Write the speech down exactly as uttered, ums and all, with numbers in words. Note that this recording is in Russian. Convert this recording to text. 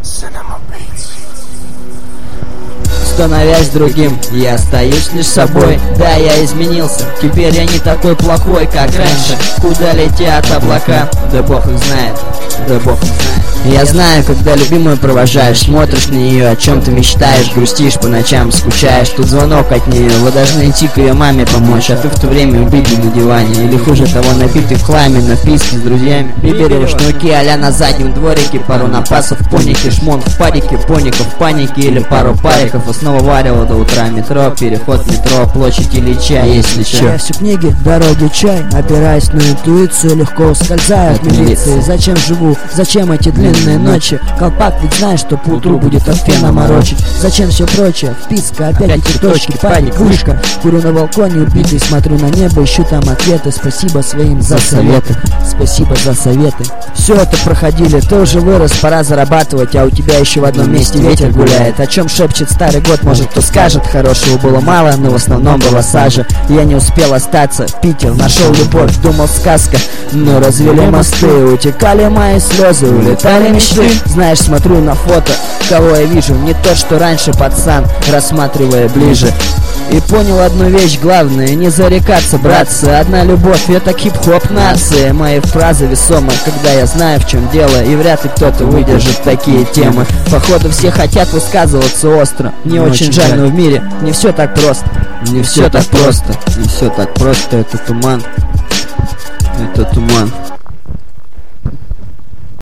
Становясь другим, я остаюсь лишь собой. Да, я изменился, теперь я не такой плохой, как раньше. Куда летят облака, да бог их знает, да бог их знает. Я знаю, когда любимую провожаешь, смотришь на нее, о чем ты мечтаешь, грустишь по ночам, скучаешь. Тут звонок от нее, вы должны идти к ее маме помочь, а ты в то время убитый на диване, или хуже того, напитый в хламе, на вписке с друзьями. Биберево шнурки а-ля на заднем дворике, пару напасов, поники, шмон в парике, поников в панике или пару париков. И снова варило до утра, метро, переход метро, площадь Ильича, если чё. Я всю книги, дороги, чай, опираясь на интуицию, легко ускользаю от милиции. Зачем живу, зачем эти длинные ночи? Колпак ведь знаешь, что поутру будет от фена морочить. Зачем все прочее? Вписка, опять эти точки, паник, вышка. Курю на балконе убитый, смотрю на небо, ищу там ответы. Спасибо своим за советы, спасибо за советы. Все это проходили, ты уже вырос, пора зарабатывать, а у тебя еще в одном месте ветер гуляет. О чем шепчет старый год, может кто скажет. Хорошего было мало, но в основном была сажа. Я не успел остаться, Питер, нашел любовь, думал сказка. Но развели мосты, утекали мои слезы, улетали мечты. Знаешь, смотрю на фото, кого я вижу, не тот, что раньше пацан, рассматривая ближе. И понял одну вещь главную, не зарекаться, братцы. Одна любовь, это хип-хоп нации. Мои фразы весомы, когда я знаю, в чем дело. И вряд ли кто-то выдержит такие темы. Походу все хотят высказываться остро. Мне очень жаль, но в мире не все так просто. Не все так просто, не все так просто, это туман, это туман.